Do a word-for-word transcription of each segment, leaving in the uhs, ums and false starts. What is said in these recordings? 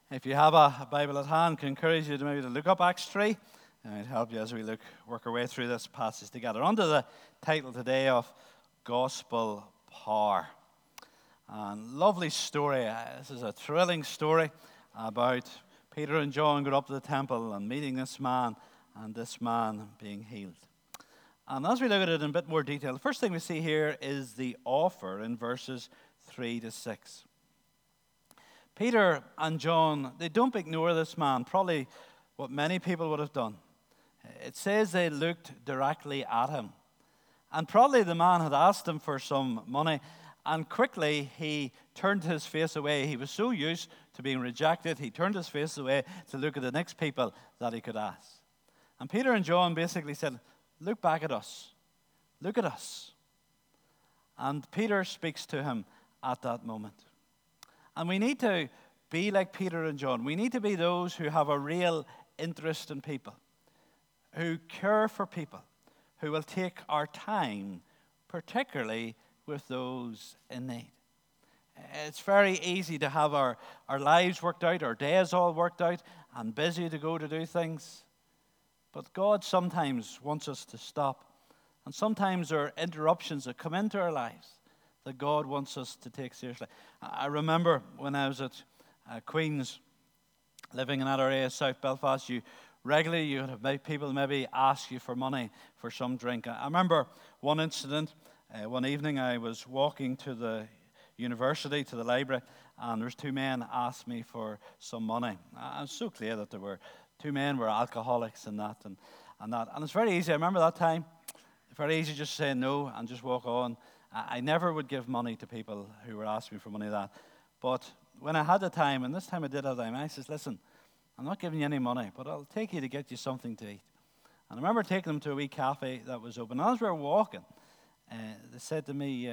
If you have a Bible at hand, I can encourage you to maybe to look up Acts three. And it'll help you as we look work our way through this passage together. Under the title today of Gospel Power. And lovely story. Uh, This is a thrilling story about Peter and John going up to the temple and meeting this man, and this man being healed. And as we look at it in a bit more detail, the first thing we see here is the offer in verses three to six. Peter and John, they don't ignore this man, probably what many people would have done. It says they looked directly at him. And probably the man had asked him for some money, and quickly he turned his face away. He was so used to being rejected, he turned his face away to look at the next people that he could ask. And Peter and John basically said, look back at us. Look at us. And Peter speaks to him at that moment. And we need to be like Peter and John. We need to be those who have a real interest in people, who care for people, who will take our time, particularly with those in need. It's very easy to have our, our lives worked out, our days all worked out, and busy to go to do things. But God sometimes wants us to stop. And sometimes there are interruptions that come into our lives that God wants us to take seriously. I remember when I was at uh, Queen's, living in that area, South Belfast, you regularly you would have people maybe ask you for money for some drink. I remember one incident, uh, one evening I was walking to the university, to the library, and there's two men asked me for some money. I was so clear that there were two men were alcoholics and that, and, and that. And it's very easy, I remember that time, very easy just to say no and just walk on. I never would give money to people who were asking me for money like that. But when I had the time, and this time I did have time, I says, listen, I'm not giving you any money, but I'll take you to get you something to eat. And I remember taking them to a wee cafe that was open. And as we were walking, uh, they said to me, uh,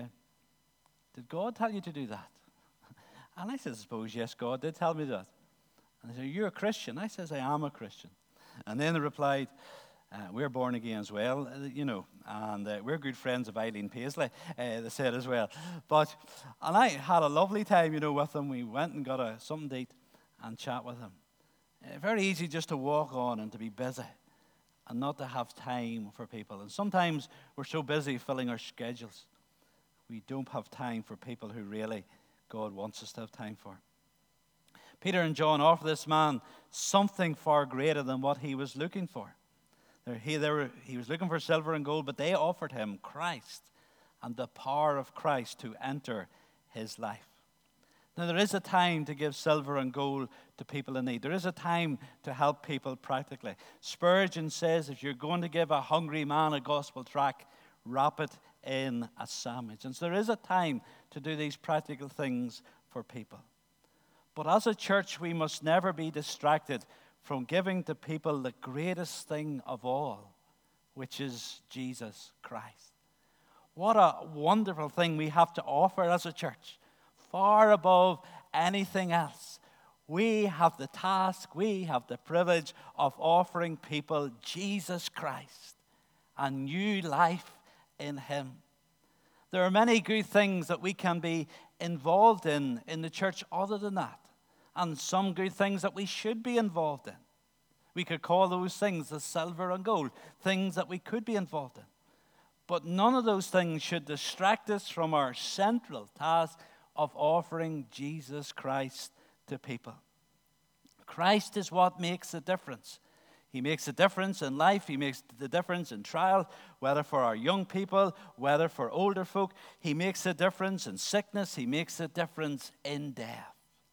did God tell you to do that? And I said, I suppose, yes, God did tell me that. And they said, you're a Christian? I says, I am a Christian. And then they replied, Uh, we're born again as well, uh, you know, and uh, we're good friends of Eileen Paisley, uh, they said as well. But, and I had a lovely time, you know, with them. We went and got a, something to eat and chat with them. Uh, very easy just to walk on and to be busy and not to have time for people. And sometimes we're so busy filling our schedules, we don't have time for people who really God wants us to have time for. Peter and John offer this man something far greater than what he was looking for. He, they were, he was looking for silver and gold, but they offered him Christ and the power of Christ to enter his life. Now, there is a time to give silver and gold to people in need. There is a time to help people practically. Spurgeon says if you're going to give a hungry man a gospel tract, wrap it in a sandwich. And so there is a time to do these practical things for people. But as a church, we must never be distracted from giving to people the greatest thing of all, which is Jesus Christ. What a wonderful thing we have to offer as a church, far above anything else. We have the task, we have the privilege of offering people Jesus Christ, a new life in Him. There are many good things that we can be involved in in the church other than that, and some good things that we should be involved in. We could call those things the silver and gold, things that we could be involved in. But none of those things should distract us from our central task of offering Jesus Christ to people. Christ is what makes a difference. He makes a difference in life. He makes the difference in trial, whether for our young people, whether for older folk. He makes a difference in sickness. He makes a difference in death.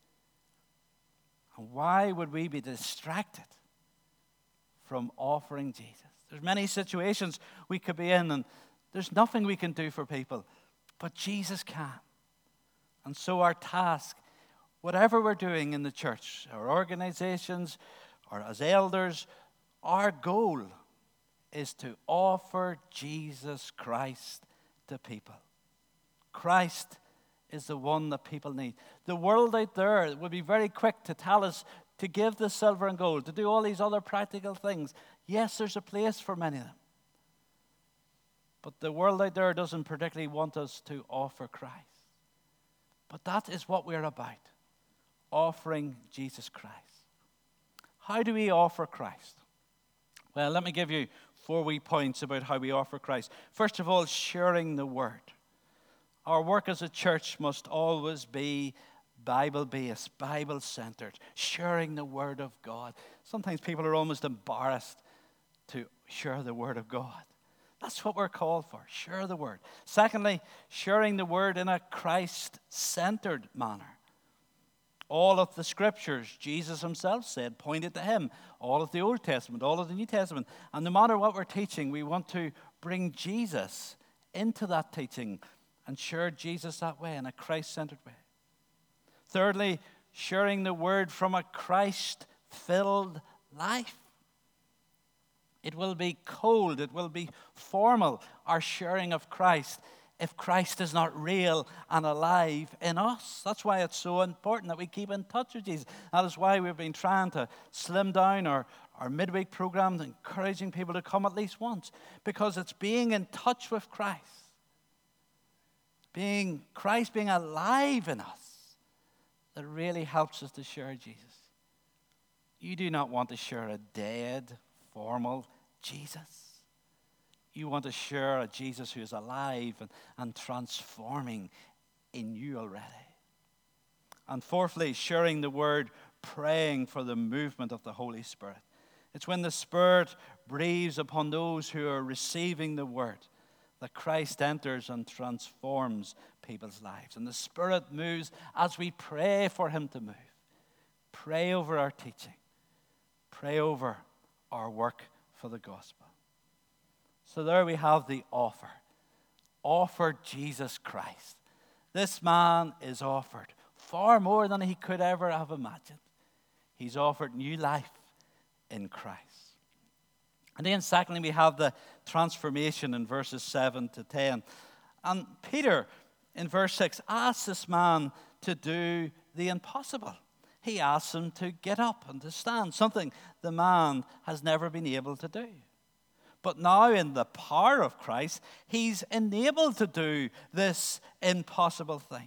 And why would we be distracted from offering Jesus? There's many situations we could be in, and there's nothing we can do for people, but Jesus can. And so our task, whatever we're doing in the church, our organizations, or as elders, our goal is to offer Jesus Christ to people. Christ is the one that people need. The world out there would be very quick to tell us to give the silver and gold, to do all these other practical things. Yes, there's a place for many of them. But the world out there doesn't particularly want us to offer Christ. But that is what we're about. offering Jesus Christ. How do we offer Christ? Well, let me give you four wee points about how we offer Christ. First of all, sharing the word. Our work as a church must always be Bible-based, Bible-centered, sharing the word of God. Sometimes people are almost embarrassed to share the word of God. That's what we're called for, share the word. Secondly, sharing the word in a Christ-centered manner. All of the scriptures, Jesus himself said, pointed to him. All of the Old Testament, all of the New Testament. And no matter what we're teaching, we want to bring Jesus into that teaching and share Jesus that way, in a Christ-centered way. Thirdly, sharing the word from a Christ-filled life. It will be cold, it will be formal, our sharing of Christ, if Christ is not real and alive in us. That's why it's so important that we keep in touch with Jesus. That is why we've been trying to slim down our, our midweek programs, encouraging people to come at least once, because it's being in touch with Christ, being Christ being alive in us, that really helps us to share Jesus. You do not want to share a dead, formal Jesus. You want to share a Jesus who is alive and, and transforming in you already. And fourthly, sharing the word, praying for the movement of the Holy Spirit. It's when the Spirit breathes upon those who are receiving the word that Christ enters and transforms people's lives. And the Spirit moves as we pray for him to move. Pray over our teaching. Pray over our work for the gospel. So there we have the offer. Offer Jesus Christ. This man is offered far more than he could ever have imagined. He's offered new life in Christ. And then secondly, we have the transformation in verses seven to ten. And Peter, in verse six, asks this man to do the impossible. He asks him to get up and to stand, something the man has never been able to do. But now in the power of Christ, he's enabled to do this impossible thing.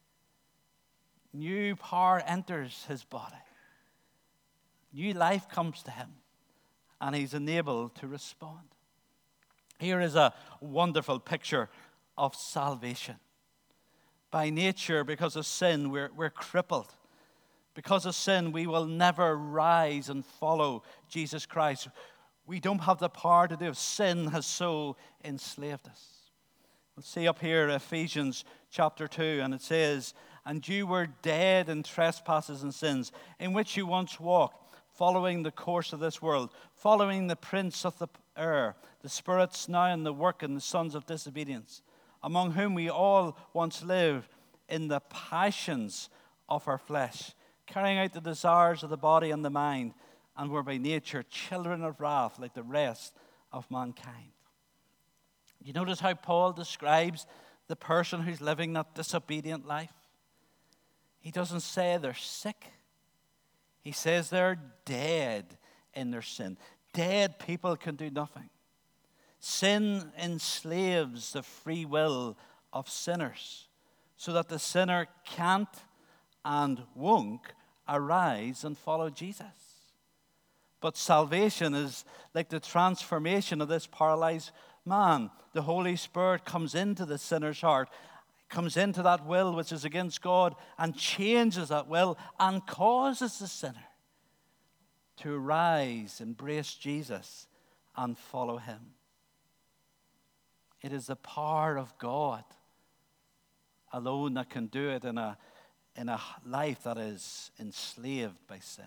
New power enters his body. New life comes to him, and he's enabled to respond. Here is a wonderful picture of salvation. By nature, because of sin, we're, we're crippled. Because of sin, we will never rise and follow Jesus Christ. We don't have the power to do it. Sin has so enslaved us. We'll see up here Ephesians chapter two, and it says, "And you were dead in trespasses and sins, in which you once walked, following the course of this world, following the prince of the air, the spirits now in the work and the sons of disobedience, among whom we all once lived in the passions of our flesh, carrying out the desires of the body and the mind, and were by nature children of wrath like the rest of mankind." You notice how Paul describes the person who's living that disobedient life? He doesn't say they're sick. He says they're dead in their sin. Dead people can do nothing. Sin enslaves the free will of sinners, so that the sinner can't and won't arise and follow Jesus. But salvation is like the transformation of this paralyzed man. The Holy Spirit comes into the sinner's heart, comes into that will which is against God, and changes that will and causes the sinner to arise, embrace Jesus, and follow him. It is the power of God alone that can do it in a, in a life that is enslaved by sin.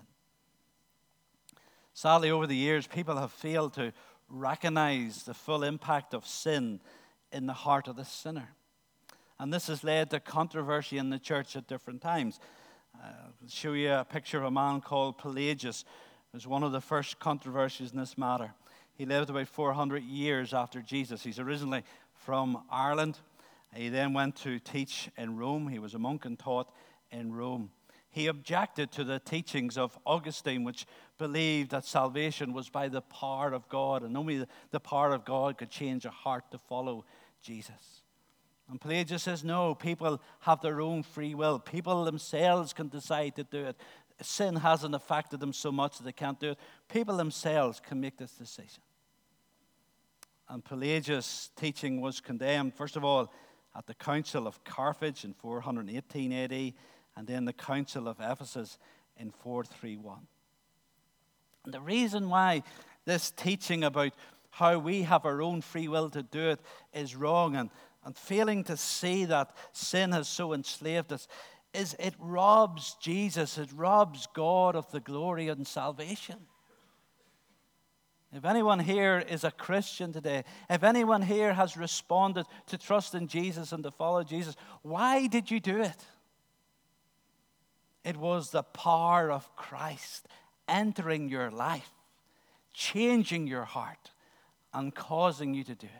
Sadly, over the years, people have failed to recognize the full impact of sin in the heart of the sinner. And this has led to controversy in the church at different times. Uh, I'll show you a picture of a man called Pelagius. It was one of the first controversies in this matter. He lived about four hundred years after Jesus. He's originally from Ireland. He then went to teach in Rome. He was a monk and taught in Rome. He objected to the teachings of Augustine, which believed that salvation was by the power of God, and only the power of God could change a heart to follow Jesus. And Pelagius says, no, people have their own free will. People themselves can decide to do it. Sin hasn't affected them so much that they can't do it. People themselves can make this decision. And Pelagius' teaching was condemned, first of all, at the Council of Carthage in four eighteen A D, and then the Council of Ephesus in four thirty-one. And the reason why this teaching about how we have our own free will to do it is wrong, and, and failing to see that sin has so enslaved us, is it robs Jesus, it robs God of the glory and salvation. If anyone here is a Christian today, if anyone here has responded to trust in Jesus and to follow Jesus, why did you do it? It was the power of Christ entering your life, changing your heart, and causing you to do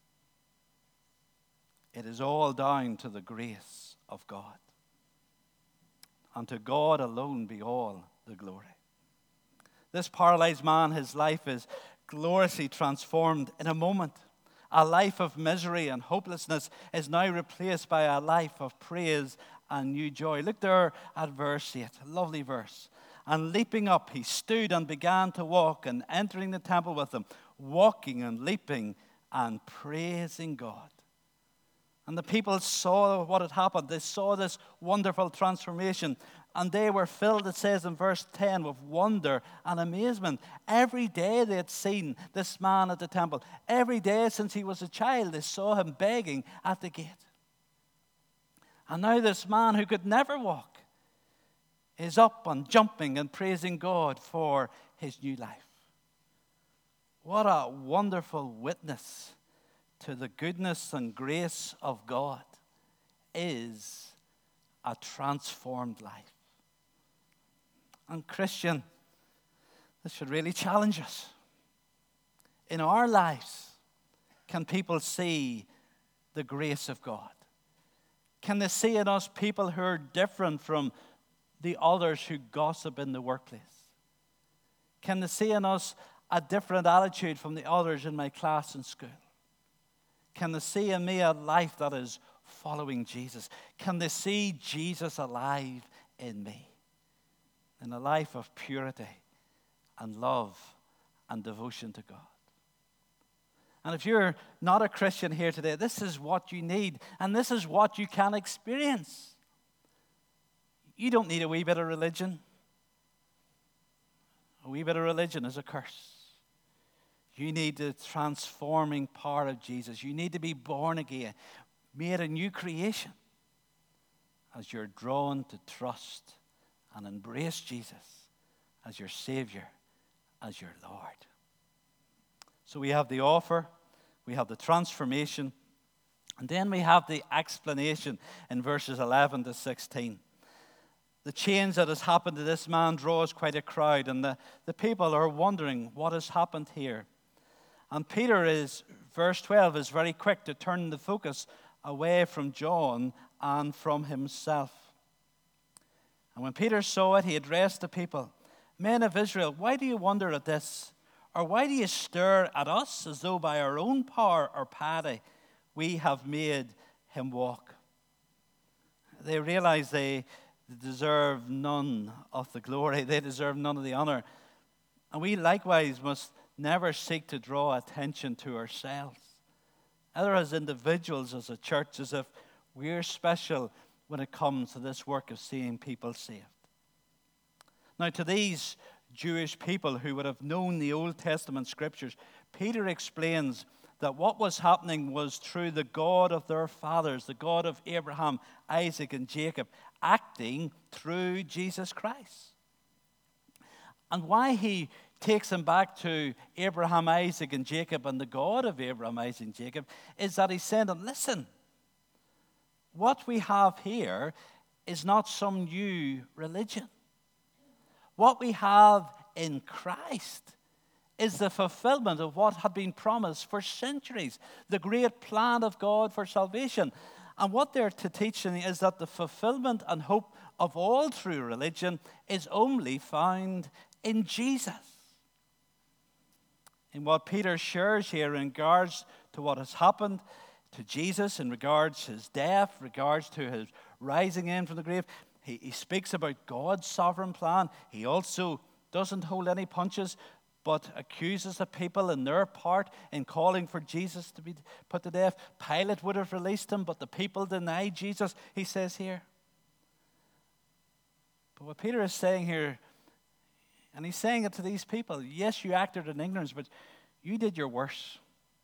it. It is all down to the grace of God. And to God alone be all the glory. This paralyzed man, his life is gloriously transformed in a moment. A life of misery and hopelessness is now replaced by a life of praise and new joy. Look there at verse eight, a lovely verse. And leaping up, he stood and began to walk, and entering the temple with them, walking and leaping and praising God. And the people saw what had happened. They saw this wonderful transformation. And they were filled, it says in verse ten, with wonder and amazement. Every day they had seen this man at the temple. Every day since he was a child, they saw him begging at the gate. And now this man who could never walk is up and jumping and praising God for his new life. What a wonderful witness to the goodness and grace of God is a transformed life. And Christian, this should really challenge us. In our lives, can people see the grace of God? Can they see in us people who are different from the others who gossip in the workplace? Can they see in us a different attitude from the others in my class in school? Can they see in me a life that is following Jesus? Can they see Jesus alive in me? In a life of purity and love and devotion to God. And if you're not a Christian here today, this is what you need, and this is what you can experience. You don't need a wee bit of religion. A wee bit of religion is a curse. You need the transforming power of Jesus. You need to be born again, made a new creation, as you're drawn to trust and embrace Jesus as your Savior, as your Lord. So we have the offer, we have the transformation, and then we have the explanation in verses eleven to sixteen. The change that has happened to this man draws quite a crowd, and the, the people are wondering what has happened here. And Peter is, verse twelve, is very quick to turn the focus away from John and from himself. And when Peter saw it, he addressed the people, "Men of Israel, why do you wonder at this? Or why do you stare at us as though by our own power or piety we have made him walk?" They realize they deserve none of the glory. They deserve none of the honor. And we likewise must never seek to draw attention to ourselves, either as individuals, as a church, as if we're special when it comes to this work of seeing people saved. Now, to these Jewish people who would have known the Old Testament scriptures, Peter explains that what was happening was through the God of their fathers, the God of Abraham, Isaac, and Jacob, acting through Jesus Christ. And why he takes them back to Abraham, Isaac, and Jacob, and the God of Abraham, Isaac, and Jacob, is that he's saying to them, listen, what we have here is not some new religion. What we have in Christ is the fulfillment of what had been promised for centuries, the great plan of God for salvation. And what they're to teaching is that the fulfillment and hope of all true religion is only found in Jesus. In what Peter shares here in regards to what has happened, to Jesus in regards to his death, regards to his rising in from the grave. He, he speaks about God's sovereign plan. He also doesn't hold any punches, but accuses the people in their part in calling for Jesus to be put to death. Pilate would have released him, but the people denied Jesus, he says here. But what Peter is saying here, and he's saying it to these people, yes, you acted in ignorance, but you did your worst.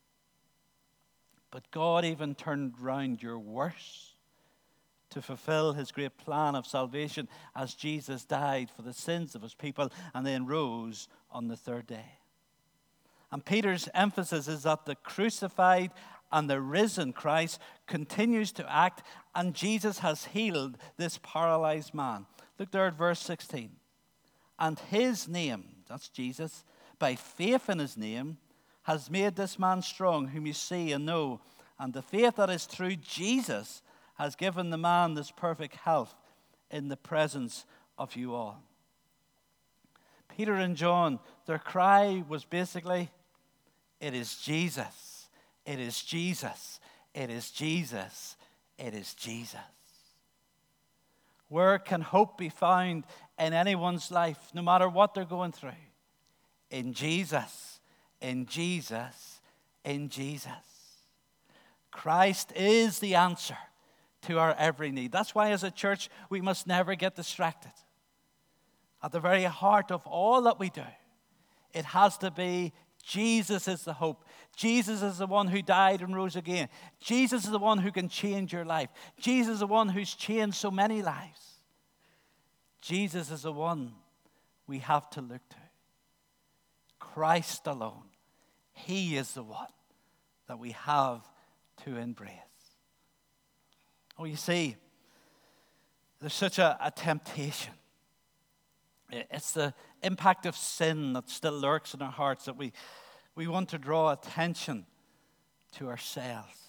But God even turned round your worst to fulfill his great plan of salvation as Jesus died for the sins of his people and then rose on the third day. And Peter's emphasis is that the crucified and the risen Christ continues to act, and Jesus has healed this paralyzed man. Look there at verse sixteen. And his name, that's Jesus, by faith in his name, has made this man strong, whom you see and know. And the faith that is through Jesus has given the man this perfect health in the presence of you all. Peter and John, their cry was basically, it is Jesus, it is Jesus, it is Jesus, it is Jesus. Where can hope be found in anyone's life, no matter what they're going through? In Jesus, in Jesus, in Jesus. Christ is the answer to our every need. That's why as a church, we must never get distracted. At the very heart of all that we do, it has to be Jesus is the hope. Jesus is the one who died and rose again. Jesus is the one who can change your life. Jesus is the one who's changed so many lives. Jesus is the one we have to look to. Christ alone. He is the one that we have to embrace. Oh, you see, there's such a, a temptation. It's the impact of sin that still lurks in our hearts that we, we want to draw attention to ourselves.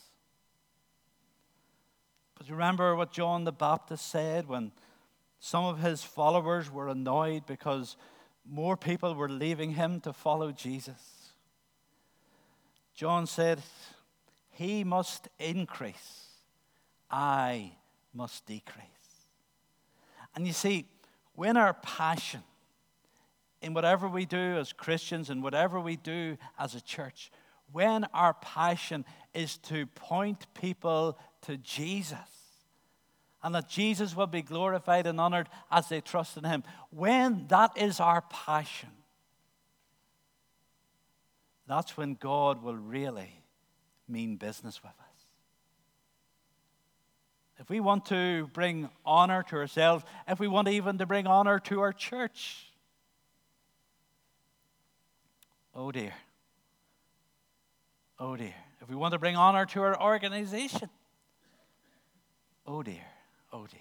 But remember what John the Baptist said when some of his followers were annoyed because more people were leaving him to follow Jesus. John said, he must increase, I must decrease. And you see, when our passion in whatever we do as Christians and whatever we do as a church, when our passion is to point people to Jesus, and that Jesus will be glorified and honored as they trust in him, when that is our passion, that's when God will really mean business with us. If we want to bring honor to ourselves, if we want even to bring honor to our church, oh dear. Oh dear. If we want to bring honor to our organization, oh dear. Oh dear.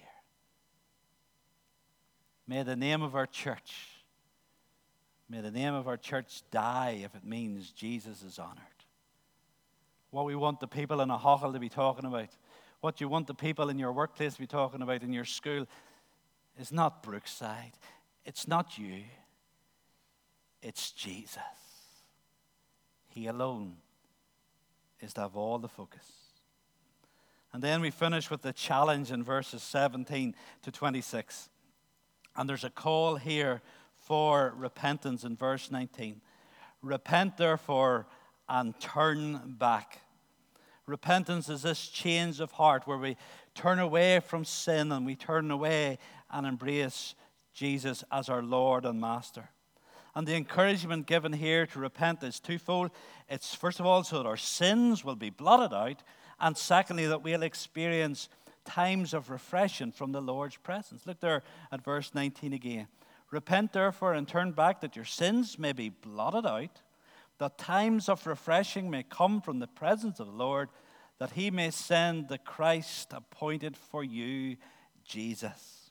May the name of our church, may the name of our church die if it means Jesus is honored. What we want the people in a hochel to be talking about, what you want the people in your workplace to be talking about, in your school, is not Brookside. It's not you. It's Jesus. He alone is to have all the focus. And then we finish with the challenge in verses seventeen to twenty-six. And there's a call here for repentance in verse nineteen. Repent therefore and turn back. Repentance is this change of heart where we turn away from sin and we turn away and embrace Jesus as our Lord and Master. And the encouragement given here to repent is twofold. It's first of all so that our sins will be blotted out, and secondly that we'll experience times of refreshing from the Lord's presence. Look there at verse nineteen again. Repent therefore and turn back that your sins may be blotted out, that times of refreshing may come from the presence of the Lord, that he may send the Christ appointed for you, Jesus.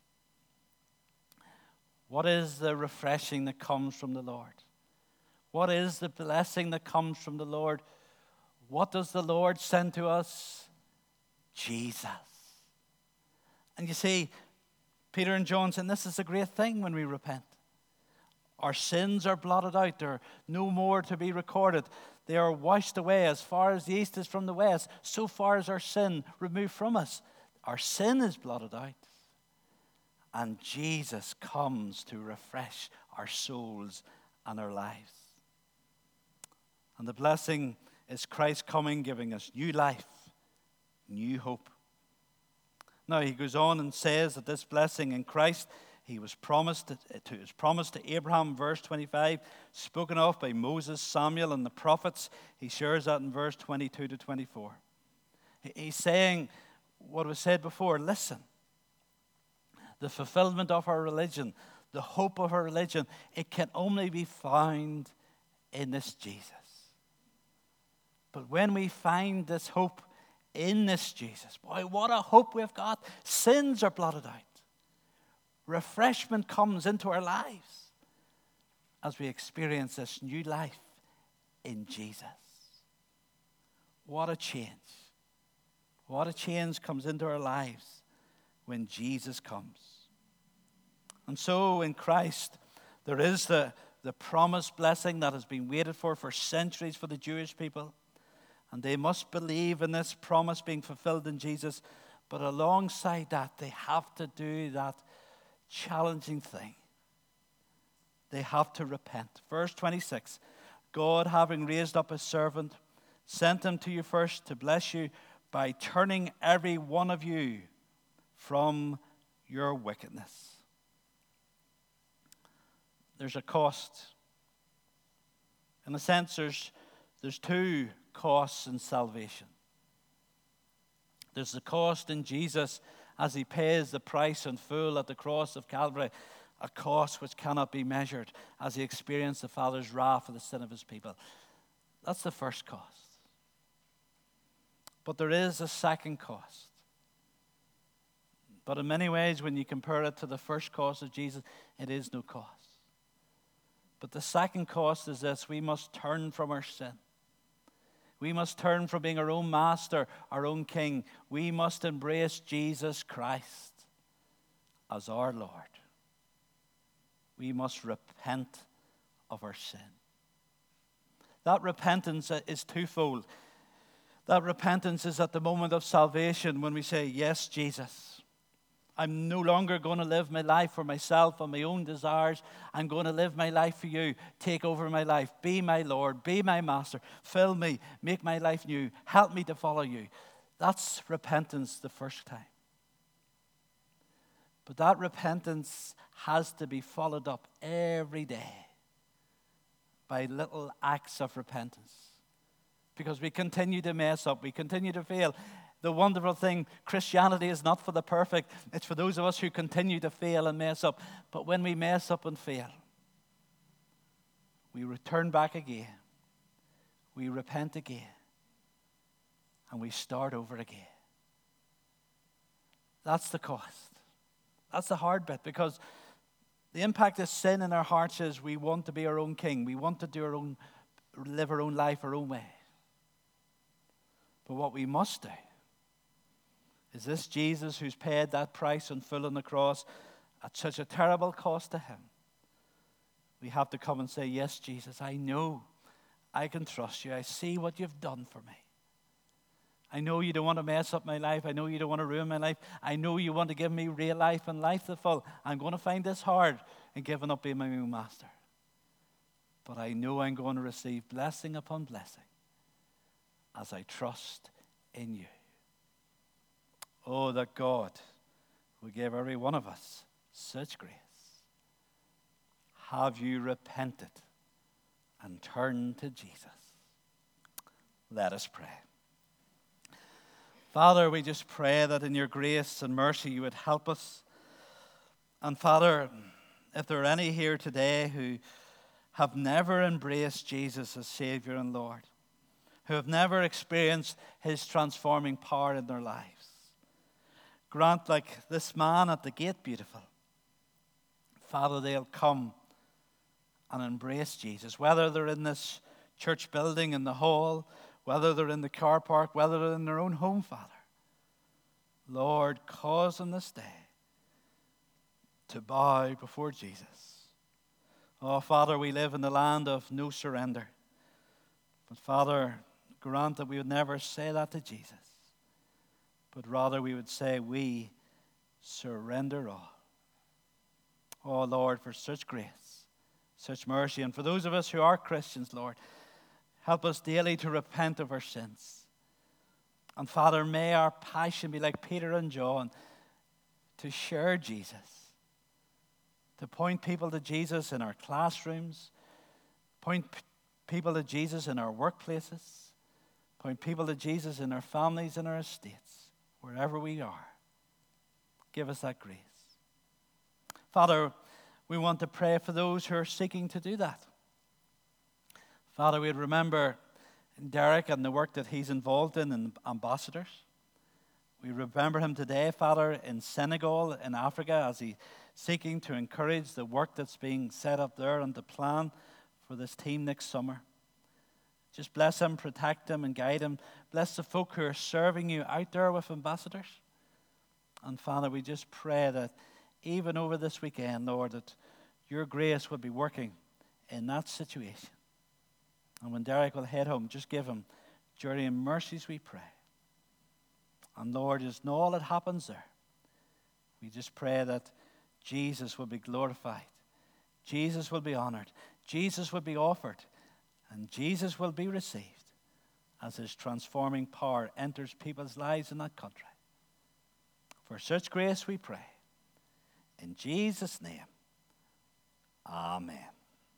What is the refreshing that comes from the Lord? What is the blessing that comes from the Lord? What does the Lord send to us? Jesus. And you see, Peter and John saying this is a great thing when we repent. Our sins are blotted out. They're no more to be recorded. They are washed away as far as the east is from the west. So far as our sin removed from us. Our sin is blotted out. And Jesus comes to refresh our souls and our lives. And the blessing is Christ coming, giving us new life, new hope. Now he goes on and says that this blessing in Christ, he was promised to, to was promised to Abraham, verse twenty-five, spoken of by Moses, Samuel, and the prophets. He shares that in verse twenty-two to twenty-four. He's saying what was said before. Listen, the fulfillment of our religion, the hope of our religion, it can only be found in this Jesus. But when we find this hope in this Jesus, boy, what a hope we've got. Sins are blotted out. Refreshment comes into our lives as we experience this new life in Jesus. What a change. What a change comes into our lives when Jesus comes. And so in Christ, there is the, the promised blessing that has been waited for for centuries for the Jewish people. And they must believe in this promise being fulfilled in Jesus. But alongside that, they have to do that challenging thing. They have to repent. Verse twenty-six, God, having raised up his servant, sent him to you first to bless you by turning every one of you from your wickedness. There's a cost. In a sense, there's, there's two costs in salvation. There's the cost in Jesus as he pays the price in full at the cross of Calvary, a cost which cannot be measured as he experienced the Father's wrath for the sin of his people. That's the first cost. But there is a second cost. But in many ways, when you compare it to the first cost of Jesus, it is no cost. But the second cost is this: we must turn from our sin. We must turn from being our own master, our own king. We must embrace Jesus Christ as our Lord. We must repent of our sin. That repentance is twofold. That repentance is at the moment of salvation when we say, yes, Jesus, I'm no longer going to live my life for myself and my own desires. I'm going to live my life for you. Take over my life. Be my Lord. Be my master. Fill me. Make my life new. Help me to follow you. That's repentance the first time. But that repentance has to be followed up every day by little acts of repentance. Because we continue to mess up. We continue to fail. The wonderful thing, Christianity is not for the perfect. It's for those of us who continue to fail and mess up. But when we mess up and fail, we return back again. We repent again. And we start over again. That's the cost. That's the hard bit, because the impact of sin in our hearts is we want to be our own king. We want to do our own, live our own life our own way. But what we must do is this Jesus who's paid that price in full on the cross at such a terrible cost to him. We have to come and say, yes, Jesus, I know I can trust you. I see what you've done for me. I know you don't want to mess up my life. I know you don't want to ruin my life. I know you want to give me real life and life to the full. I'm going to find this hard in giving up being my own master. But I know I'm going to receive blessing upon blessing as I trust in you. Oh, that God will give every one of us such grace. Have you repented and turned to Jesus? Let us pray. Father, we just pray that in your grace and mercy you would help us. And Father, if there are any here today who have never embraced Jesus as Savior and Lord, who have never experienced his transforming power in their lives, grant, like this man at the gate, beautiful, Father, they'll come and embrace Jesus, whether they're in this church building, in the hall, whether they're in the car park, whether they're in their own home, Father. Lord, cause them this day to bow before Jesus. Oh, Father, we live in the land of no surrender. But Father, grant that we would never say that to Jesus, but rather we would say, we surrender all. Oh, Lord, for such grace, such mercy, and for those of us who are Christians, Lord, help us daily to repent of our sins. And Father, may our passion be like Peter and John, to share Jesus, to point people to Jesus in our classrooms, point p- people to Jesus in our workplaces, point people to Jesus in our families and our estates, wherever we are. Give us that grace. Father, we want to pray for those who are seeking to do that. Father, we'd remember Derek and the work that he's involved in in ambassadors. We remember him today, Father, in Senegal, in Africa, as he's seeking to encourage the work that's being set up there and to plan for this team next summer. Just bless him, protect him, and guide him. Bless the folk who are serving you out there with ambassadors. And Father, we just pray that even over this weekend, Lord, that your grace will be working in that situation. And when Derek will head home, just give him journey and mercies, we pray. And Lord, just know all that happens there. We just pray that Jesus will be glorified. Jesus will be honored. Jesus will be offered. And Jesus will be received as his transforming power enters people's lives in that country. For such grace we pray. In Jesus' name, amen.